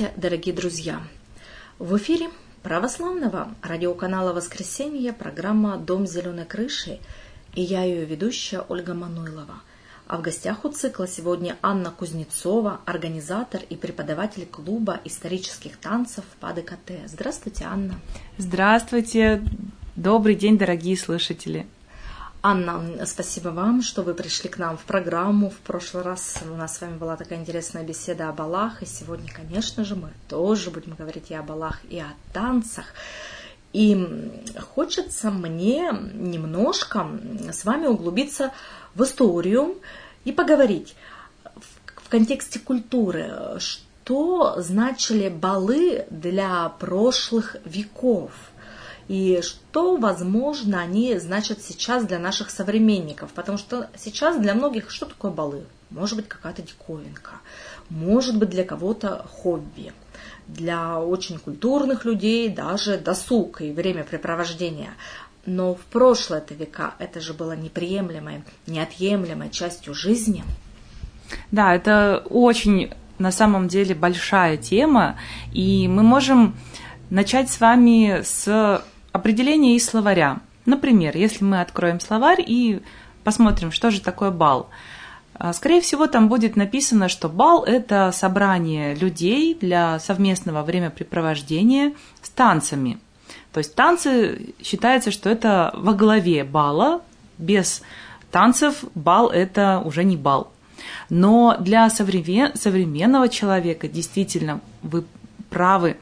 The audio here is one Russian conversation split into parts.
Здравствуйте, дорогие друзья! В эфире православного радиоканала «Воскресенье» программа «Дом зеленой крыши» и я ее ведущая Ольга Мануйлова. А в гостях у цикла сегодня Анна Кузнецова, организатор и преподаватель клуба исторических танцев ПАДКТ. Здравствуйте, Анна. Здравствуйте, добрый день, дорогие слушатели. Анна, спасибо вам, что вы пришли к нам в программу. В прошлый раз у нас с вами была такая интересная беседа о балах, и сегодня, конечно же, мы тоже будем говорить и о балах, и о танцах. И хочется мне немножко с вами углубиться в историю и поговорить в контексте культуры, что значили балы для прошлых веков. И что, возможно, они значат сейчас для наших современников. Потому что сейчас для многих что такое балы? Может быть, какая-то диковинка. Может быть, для кого-то хобби. Для очень культурных людей даже досуг и времяпрепровождение. Но в прошлые века это же было неприемлемой, неотъемлемой частью жизни. Да, это очень, на самом деле, большая тема. И мы можем начать с вами с определение из словаря. Например, если мы откроем словарь и посмотрим, что же такое бал. Скорее всего, там будет написано, что бал – это собрание людей для совместного времяпрепровождения с танцами. То есть танцы, считается, что это во главе бала. Без танцев бал – это уже не бал. Но для современного человека, действительно, вы правы,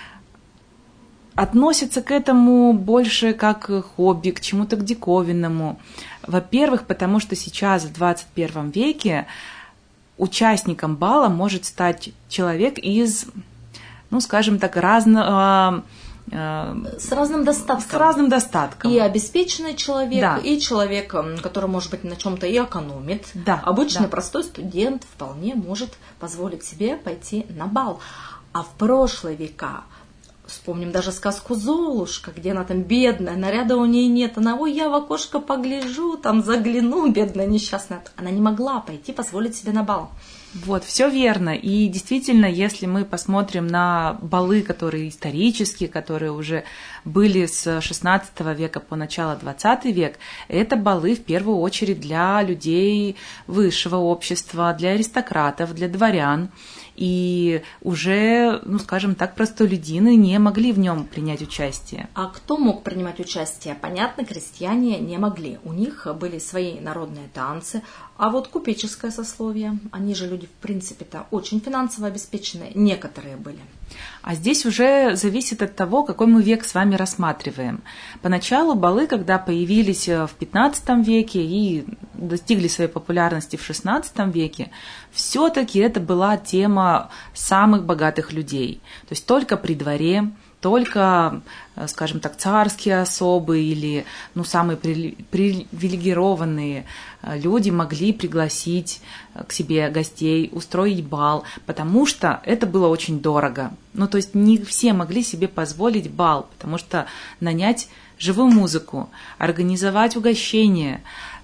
относятся к этому больше как хобби, к чему-то к диковинному. Во-первых, потому что сейчас, в 21 веке, участником бала может стать человек из, скажем так, разного... С разным достатком. С разным достатком. И обеспеченный человек, да. И человек, который, может быть, на чем-то и экономит. Да, обычный да. Простой студент вполне может позволить себе пойти на бал. А в прошлые века... Вспомним даже сказку «Золушка», где она там бедная, наряда у нее нет. Она, я в окошко погляжу, там загляну, бедная несчастная. Она не могла пойти позволить себе на бал. Вот, все верно. И действительно, если мы посмотрим на балы, которые исторические, которые уже были с XVI века по начало XX век, это балы в первую очередь для людей высшего общества, для аристократов, для дворян. И уже, скажем так, простолюдины не могли в нем принять участие. А кто мог принимать участие? Понятно, крестьяне не могли. У них были свои народные танцы. А вот купеческое сословие, они же люди, в принципе-то, очень финансово обеспеченные, некоторые были. А здесь уже зависит от того, какой мы век с вами рассматриваем. Поначалу балы, когда появились в XV веке и достигли своей популярности в XVI веке, все-таки это была тема самых богатых людей. То есть только при дворе, только, скажем так, царские особы или самые привилегированные люди могли пригласить к себе гостей, устроить бал, потому что это было очень дорого. То есть не все могли себе позволить бал, потому что нанять живую музыку, организовать угощение,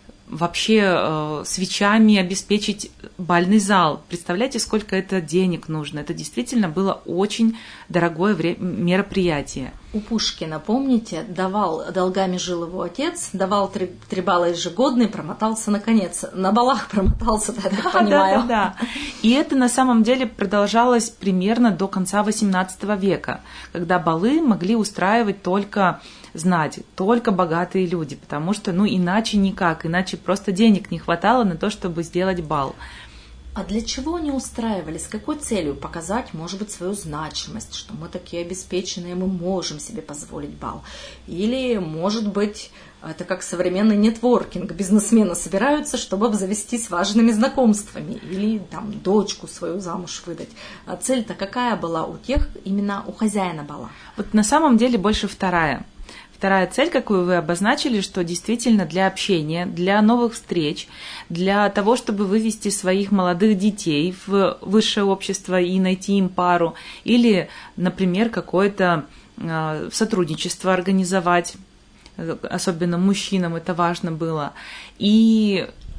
вообще свечами обеспечить бальный зал. Представляете, сколько это денег нужно? Это действительно было очень дорогое мероприятие. У Пушкина, помните, долгами жил его отец, давал 3 балла ежегодно и промотался наконец. На балах промотался, я так понимаю. Да. И это на самом деле продолжалось примерно до конца XVIII века, когда балы могли устраивать только знать, только богатые люди, потому что, иначе никак, иначе просто денег не хватало на то, чтобы сделать бал. А для чего они устраивали? С какой целью? Показать, может быть, свою значимость, что мы такие обеспеченные, мы можем себе позволить бал. Или, может быть, это как современный нетворкинг. Бизнесмены собираются, чтобы обзавестись важными знакомствами. Или дочку свою замуж выдать. А цель-то какая была именно у хозяина бала? Вот на самом деле больше вторая. Вторая цель, какую вы обозначили, что действительно для общения, для новых встреч, для того, чтобы вывести своих молодых детей в высшее общество и найти им пару, или, например, какое-то сотрудничество организовать, особенно мужчинам это важно было. И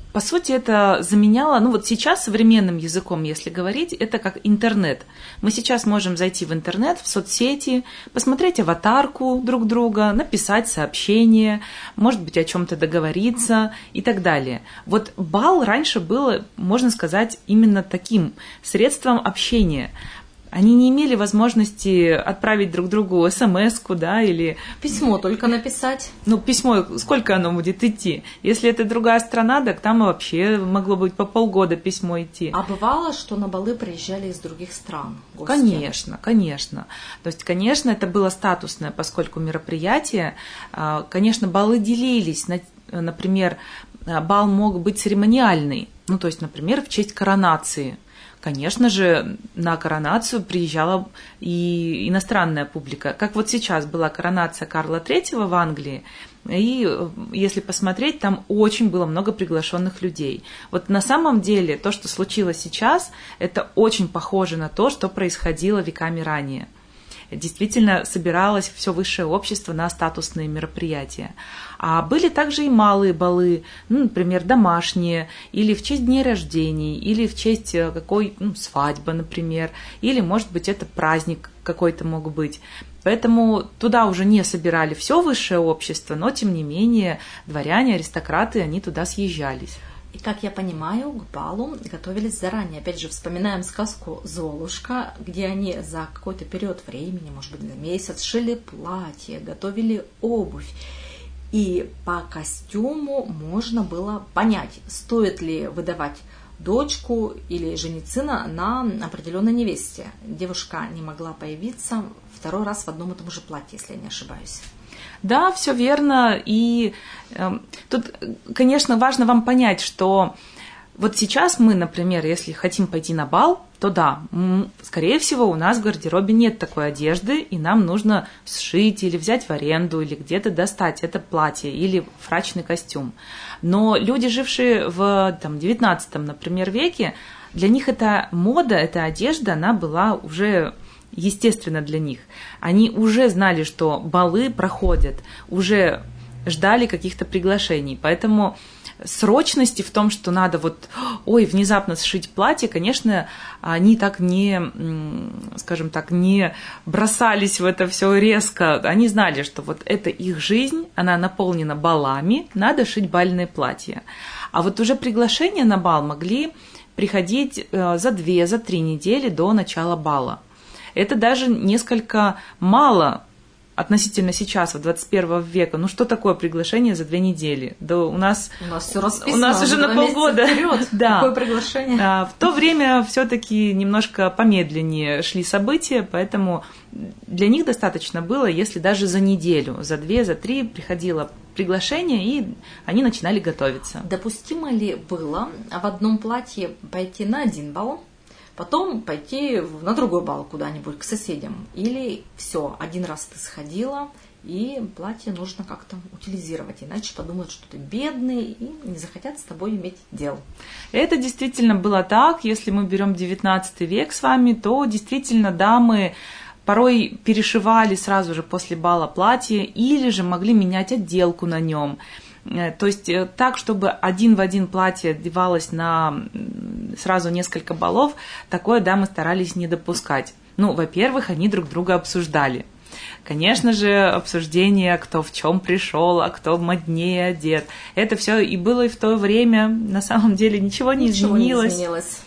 По сути, это заменяло, ну вот сейчас современным языком, если говорить, это как интернет. Мы сейчас можем зайти в интернет, в соцсети, посмотреть аватарку друг друга, написать сообщение, может быть, о чем-то договориться и так далее. Вот бал раньше было, можно сказать, именно таким средством общения. Они не имели возможности отправить друг другу смс-ку, да, или... Письмо только написать. Ну, письмо, сколько оно будет идти? Если это другая страна, так там вообще могло быть по полгода письмо идти. А бывало, что на балы приезжали из других стран гости? Конечно, конечно. То есть, конечно, это было статусное, поскольку мероприятие. Конечно, балы делились. Например, бал мог быть церемониальный. Ну, то есть, например, в честь коронации. Конечно же, на коронацию приезжала и иностранная публика. Как вот сейчас была коронация Карла III в Англии, и если посмотреть, там очень было много приглашенных людей. Вот на самом деле то, что случилось сейчас, это очень похоже на то, что происходило веками ранее. Действительно собиралось все высшее общество на статусные мероприятия. А были также и малые балы, ну, например, домашние, или в честь дней рождений, или в честь свадьбы, например, или, может быть, это праздник какой-то мог быть. Поэтому туда уже не собирали все высшее общество, но, тем не менее, дворяне, аристократы, они туда съезжались. И, как я понимаю, к балу готовились заранее. Опять же, вспоминаем сказку «Золушка», где они за какой-то период времени, может быть, за месяц, шили платье, готовили обувь. И по костюму можно было понять, стоит ли выдавать дочку или жениться на определенной невесте. Девушка не могла появиться второй раз в одном и том же платье, если я не ошибаюсь. Да, все верно. И тут, конечно, важно вам понять, что вот сейчас мы, например, если хотим пойти на бал, то да, скорее всего, у нас в гардеробе нет такой одежды, и нам нужно сшить или взять в аренду, или где-то достать это платье или фрачный костюм. Но люди, жившие в XIX, например, веке, для них эта мода, эта одежда, она была уже естественно для них. Они уже знали, что балы проходят, уже ждали каких-то приглашений. Поэтому срочности в том, что надо внезапно сшить платье, конечно, они так не, скажем так, не бросались в это все резко. Они знали, что вот это их жизнь, она наполнена балами, надо шить бальные платья. А вот уже приглашения на бал могли приходить за 2-3 недели до начала бала. Это даже несколько мало относительно сейчас, 21 века. Ну что такое приглашение за 2 недели? Да у нас все расписано. У нас уже на полгода. Да. Какое приглашение? В то время все-таки немножко помедленнее шли события, поэтому для них достаточно было, если даже за неделю, за 2, за 3 приходило приглашение, и они начинали готовиться. Допустимо ли было в одном платье пойти на один бал, потом пойти на другой бал куда-нибудь к соседям? Или все, один раз ты сходила, и платье нужно как-то утилизировать, иначе подумают, что ты бедный, и не захотят с тобой иметь дел. Это действительно было так. Если мы берем 19 век с вами, то действительно дамы порой перешивали сразу же после бала платье или же могли менять отделку на нем. То есть так, чтобы один в один платье одевалось на сразу несколько балов, такое дамы старались не допускать. Ну, во-первых, они друг друга обсуждали. Конечно же, обсуждение, кто в чем пришел, а кто моднее одет. Это все и было и в то время. На самом деле ничего не изменилось.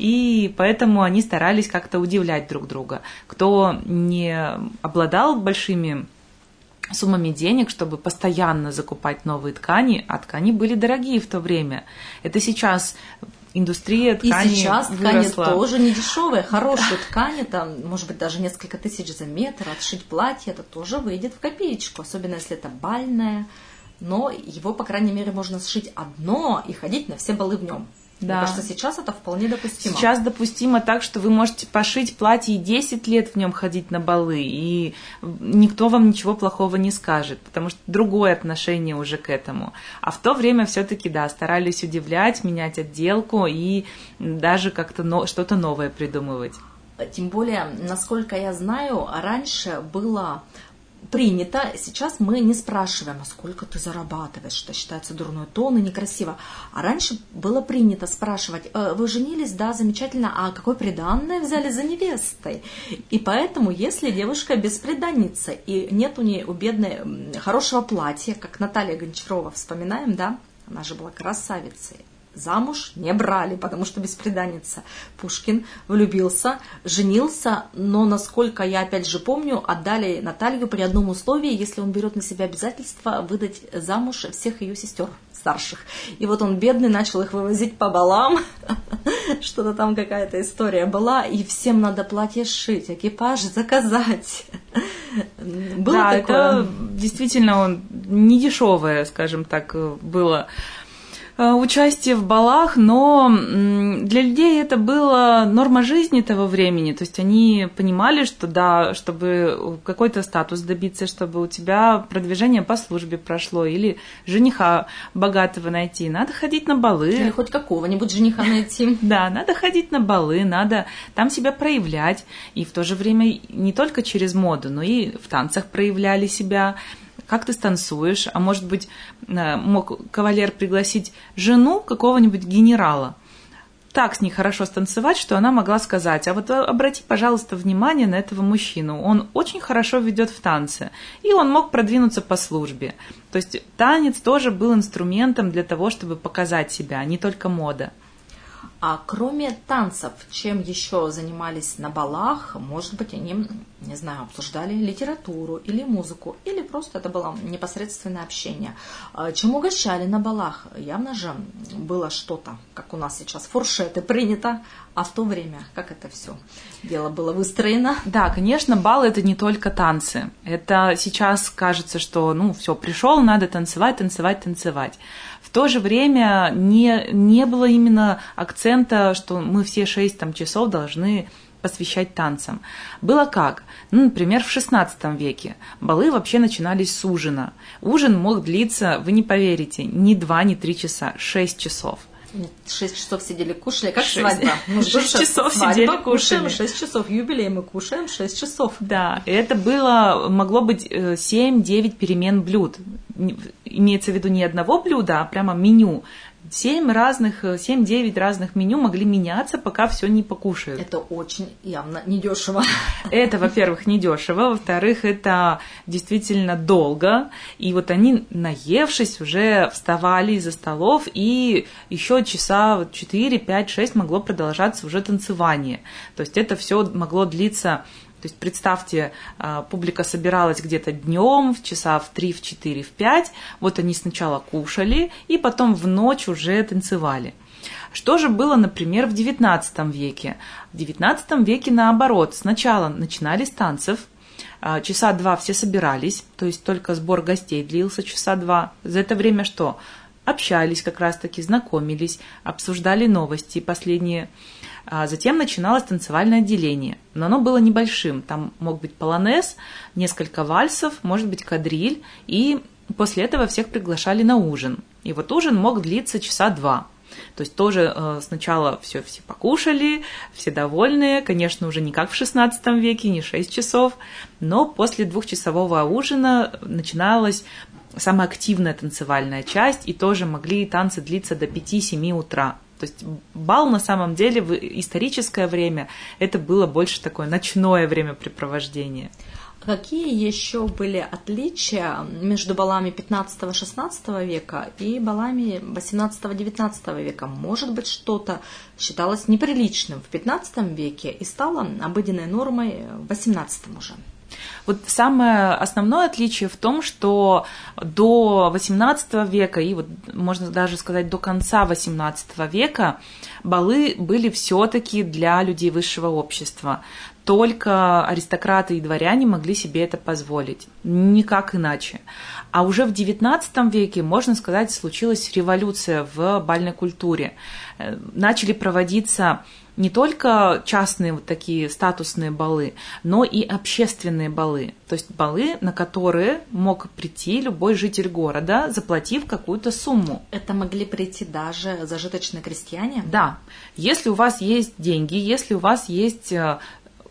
И поэтому они старались как-то удивлять друг друга. Кто не обладал большими суммами денег, чтобы постоянно закупать новые ткани, а ткани были дорогие в то время. Это сейчас индустрия ткани. И сейчас выросла. Ткани тоже не дешевые. Хорошие ткани, там, может быть, даже несколько тысяч за метр. Отшить платье, это тоже выйдет в копеечку. Особенно, если это бальное. Но его, по крайней мере, можно сшить одно и ходить на все балы в нем. Да. Мне кажется, сейчас это вполне допустимо. Сейчас допустимо так, что вы можете пошить платье и 10 лет в нем ходить на балы, и никто вам ничего плохого не скажет, потому что другое отношение уже к этому. А в то время все-таки, да, старались удивлять, менять отделку и даже как-то что-то новое придумывать. Тем более, насколько я знаю, раньше было принято, сейчас мы не спрашиваем, а сколько ты зарабатываешь, что считается дурной тон и некрасиво. А раньше было принято спрашивать, вы женились, да, замечательно, а какое приданное взяли за невестой? И поэтому, если девушка бесприданница, и нет у нее у бедной хорошего платья, как Наталья Гончарова, вспоминаем, да, она же была красавицей, замуж не брали, потому что бесприданница. Пушкин влюбился, женился, но, насколько я опять же помню, отдали Наталью при одном условии, если он берет на себя обязательство выдать замуж всех ее сестер старших. И вот он, бедный, начал их вывозить по балам, что-то там какая-то история была, и всем надо платье сшить, экипаж заказать. Было да, такое? Это действительно недешевое, скажем так, было участие в балах, но для людей это была норма жизни того времени, то есть они понимали, что да, чтобы какой-то статус добиться, чтобы у тебя продвижение по службе прошло, или жениха богатого найти, надо ходить на балы. Или хоть какого-нибудь жениха найти. Да, надо ходить на балы, надо там себя проявлять, и в то же время не только через моду, но и в танцах проявляли себя. Как ты станцуешь, а может быть, мог кавалер пригласить жену какого-нибудь генерала, так с ней хорошо станцевать, что она могла сказать, а вот обрати, пожалуйста, внимание на этого мужчину, он очень хорошо ведет в танце, и он мог продвинуться по службе. То есть танец тоже был инструментом для того, чтобы показать себя, не только мода. А кроме танцев, чем еще занимались на балах? Может быть, они, не знаю, обсуждали литературу или музыку, или просто это было непосредственное общение. Чем угощали на балах? Явно же было что-то, как у нас сейчас фуршеты принято, а в то время как это все дело было выстроено? Да, конечно, бал – это не только танцы. Это сейчас кажется, что, все, пришел, надо танцевать, танцевать, танцевать. В то же время не было именно акцента, что мы все 6 часов должны посвящать танцам. Было как? Например, в XVI веке балы вообще начинались с ужина. Ужин мог длиться, вы не поверите, не 2, не 3 часа, 6 часов. 6 часов сидели, кушали, как 6. Свадьба. 6 часов сидели, кушали. 6 часов, юбилей мы кушаем, 6 часов. Да, это могло быть 7-9 перемен блюд. Имеется в виду не одного блюда, а прямо меню. 7-9 разных меню могли меняться, пока все не покушают. Это очень явно недешево. Это, во-первых, недешево, во-вторых, это действительно долго. И вот они, наевшись, уже вставали из-за столов, и еще часа 4, 5, 6 могло продолжаться уже танцевание. То есть это все могло длиться. То есть представьте, публика собиралась где-то днем, в часа в 3, в 4, в 5. Вот они сначала кушали, и потом в ночь уже танцевали. Что же было, например, в XIX веке? В XIX веке наоборот. Сначала начинали с танцев, часа 2 все собирались, то есть только сбор гостей длился часа 2. За это время что? Общались как раз-таки, знакомились, обсуждали новости последние. Затем начиналось танцевальное отделение, но оно было небольшим. Там мог быть полонез, несколько вальсов, может быть кадриль, и после этого всех приглашали на ужин. И вот ужин мог длиться часа 2. То есть тоже сначала все покушали, все довольные, конечно, уже не как в XVI веке, не 6 часов, но после 2-часового ужина начиналась самая активная танцевальная часть, и тоже могли танцы длиться до 5-7 утра. То есть бал на самом деле в историческое время это было больше такое ночное времяпрепровождение. Какие еще были отличия между балами 15-16 века и балами 18-19 века? Может быть, что-то считалось неприличным в 15 веке и стало обыденной нормой в 18 уже? Вот самое основное отличие в том, что до XVIII века и вот можно даже сказать до конца XVIII века балы были все-таки для людей высшего общества. Только аристократы и дворяне могли себе это позволить, никак иначе. А уже в XIX веке, можно сказать, случилась революция в бальной культуре. Начали проводиться не только частные вот такие статусные балы, но и общественные балы. То есть балы, на которые мог прийти любой житель города, заплатив какую-то сумму. Это могли прийти даже зажиточные крестьяне? Да. Если у вас есть деньги, если у вас есть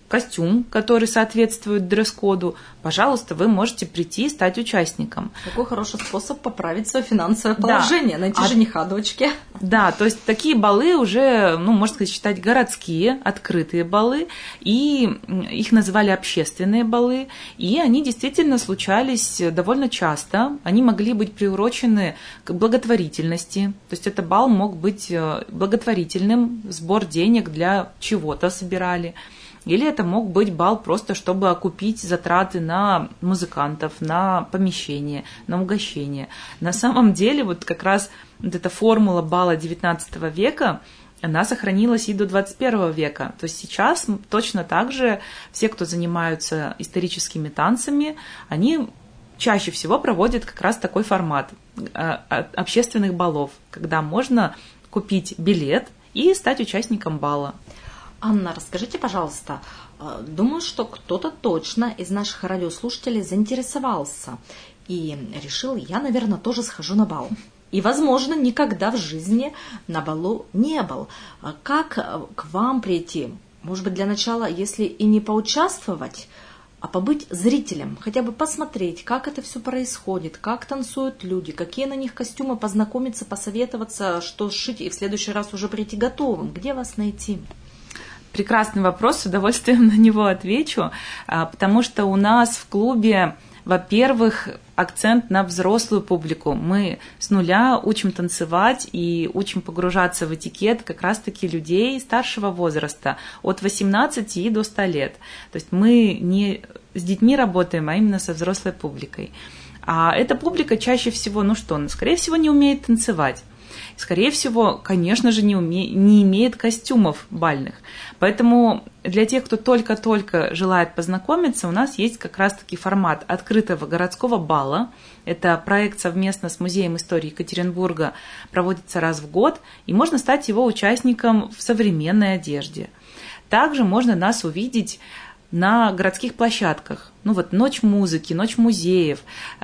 костюм, который соответствует дресс-коду, пожалуйста, вы можете прийти и стать участником. Какой хороший способ поправить свое финансовое положение, найти жениха дочке. Да, то есть такие балы уже, можно сказать, считать городские, открытые балы, и их называли общественные балы, и они действительно случались довольно часто. Они могли быть приурочены к благотворительности, то есть это бал мог быть благотворительным, сбор денег для чего-то собирали. Или это мог быть бал просто, чтобы окупить затраты на музыкантов, на помещение, на угощение. На самом деле, вот как раз вот эта формула бала XIX века, она сохранилась и до 21 века. То есть сейчас точно так же все, кто занимаются историческими танцами, они чаще всего проводят как раз такой формат общественных балов, когда можно купить билет и стать участником бала. Анна, расскажите, пожалуйста, думаю, что кто-то точно из наших радиослушателей заинтересовался и решил, я, наверное, тоже схожу на бал. И, возможно, никогда в жизни на балу не был. Как к вам прийти? Может быть, для начала, если и не поучаствовать, а побыть зрителем, хотя бы посмотреть, как это все происходит, как танцуют люди, какие на них костюмы, познакомиться, посоветоваться, что сшить, и в следующий раз уже прийти готовым. Где вас найти? Прекрасный вопрос, с удовольствием на него отвечу, потому что у нас в клубе, во-первых, акцент на взрослую публику. Мы с нуля учим танцевать и учим погружаться в этикет как раз-таки людей старшего возраста, от 18 и до 100 лет. То есть мы не с детьми работаем, а именно со взрослой публикой. А эта публика чаще всего, скорее всего, не умеет танцевать. Скорее всего, конечно же, не имеет костюмов бальных. Поэтому для тех, кто только-только желает познакомиться, у нас есть как раз-таки формат открытого городского бала. Это проект совместно с Музеем истории Екатеринбурга, проводится раз в год, и можно стать его участником в современной одежде. Также можно нас увидеть на городских площадках. Ночь музыки, ночь музеев,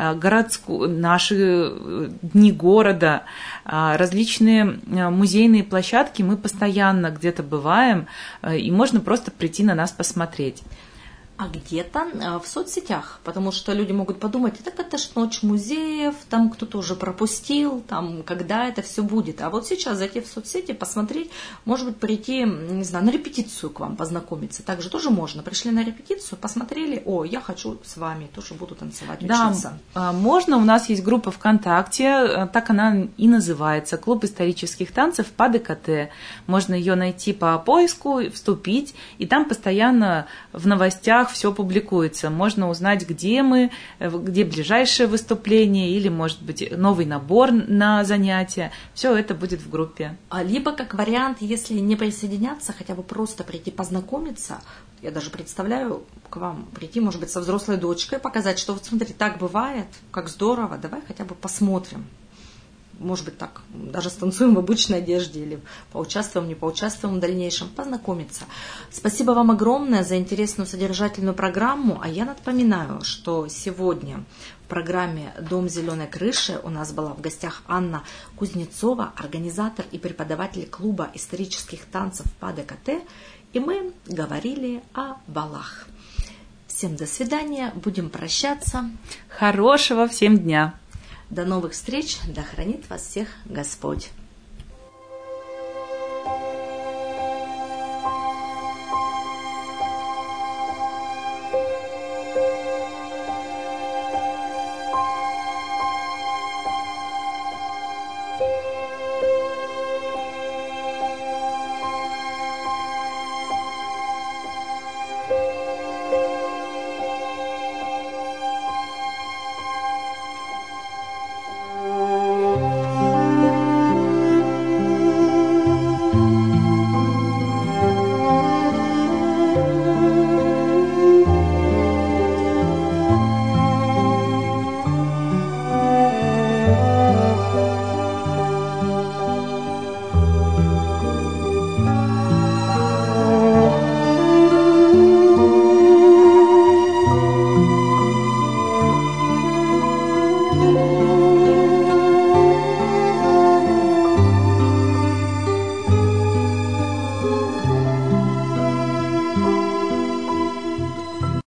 наши дни города, различные музейные площадки. Мы постоянно где-то бываем, и можно просто прийти на нас посмотреть. А где-то в соцсетях, потому что люди могут подумать, так это ж ночь музеев, там кто-то уже пропустил, там когда это все будет. А вот сейчас зайти в соцсети, посмотреть, может быть, прийти, не знаю, на репетицию к вам познакомиться. Так же тоже можно. Пришли на репетицию, посмотрели, я хочу с вами, тоже буду танцевать, учиться. Да, можно. У нас есть группа ВКонтакте, так она и называется, Клуб исторических танцев ПАДКТ. Можно ее найти по поиску, вступить, и там постоянно в новостях все публикуется. Можно узнать, где мы, где ближайшее выступление или, может быть, новый набор на занятия. Все это будет в группе. Либо, как вариант, если не присоединяться, хотя бы просто прийти познакомиться. Я даже представляю к вам прийти, может быть, со взрослой дочкой, показать, что вот смотри, так бывает, как здорово, давай хотя бы посмотрим. Может быть, так, даже станцуем в обычной одежде или поучаствуем, не поучаствуем в дальнейшем, познакомиться. Спасибо вам огромное за интересную содержательную программу. А я напоминаю, что сегодня в программе «Дом зеленой крыши» у нас была в гостях Анна Кузнецова, организатор и преподаватель клуба исторических танцев ПАДКТ, и мы говорили о балах. Всем до свидания, будем прощаться. Хорошего всем дня! До новых встреч, да хранит вас всех Господь!